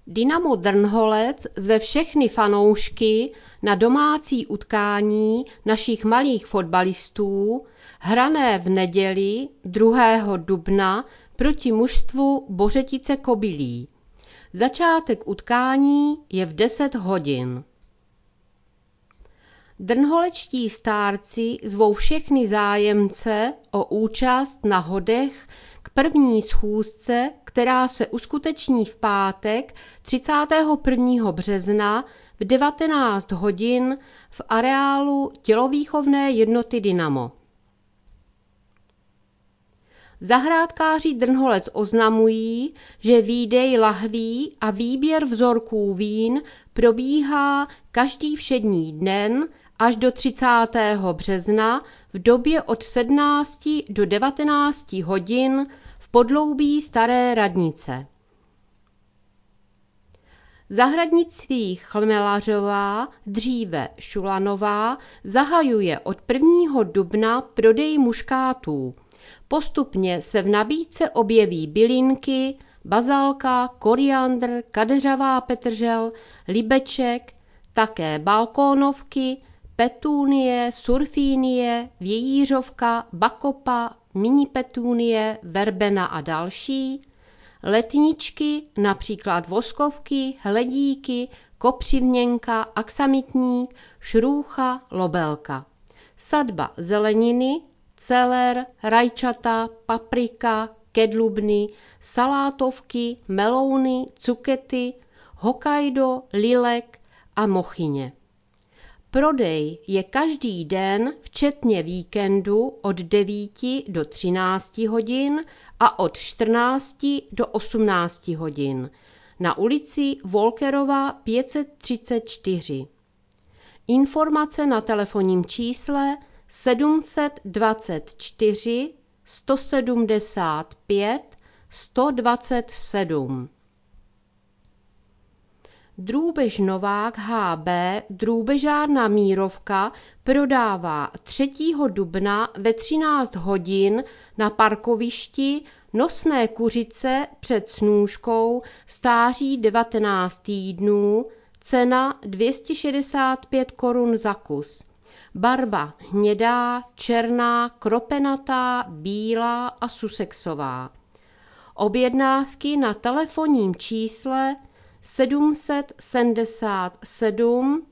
Dynamo Drnholec zve všechny fanoušky na domácí utkání našich malých fotbalistů, hrané v neděli 2. dubna proti mužstvu Bořetice Kobylí. Začátek utkání je v 10 hodin. Drnholečtí stárci zvou všechny zájemce o účast na hodech k první schůzce, která se uskuteční v pátek 31. března v 19 hodin v areálu tělovýchovné jednoty Dynamo. Zahrádkáři Drnholec oznamují, že výdej lahví a výběr vzorků vín probíhá každý všední den až do 30. března v době od 17 do 19 hodin v podloubí Staré radnice. Zahradnictví Chmelařová, dříve Šulanová, zahajuje od 1. dubna prodej muškátů. Postupně se v nabídce objeví bylinky, bazalka, koriandr, kadeřavá petržel, libeček, také balkónovky, petunie, surfínie, vějířovka, bakopa, mini petunie, verbena a další, letničky, například voskovky, hledíky, kopřivněnka, aksamitník, šrůcha, lobelka. Sadba zeleniny, celer, rajčata, paprika, kedlubny, salátovky, melouny, cukety, Hokkaido, lilek a mochyně. Prodej je každý den, včetně víkendu od 9 do 13 hodin a od 14 do 18 hodin na ulici Volkerova 534. Informace na telefonním čísle 724 175 127. Drůbež Novák HB Drůbežárna Mírovka prodává 3. dubna ve 13 hodin na parkovišti nosné kuřice před snůškou stáří 19 týdnů, cena 265 korun za kus. Barva hnědá, černá, kropenatá, bílá a sussexová. Objednávky na telefonním čísle 777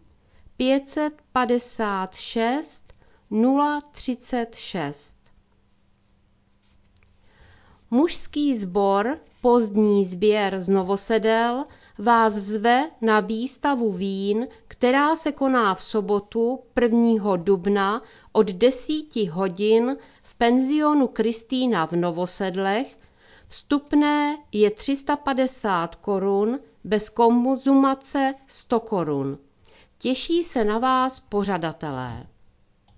556 036. Mužský sbor Pozdní sběr z Novosedel vás zve na výstavu vín, která se koná v sobotu 1. dubna od 10 hodin v penzionu Kristýna v Novosedlech. Vstupné je 350 korun, bez konzumace 100 korun. Těší se na vás pořadatelé.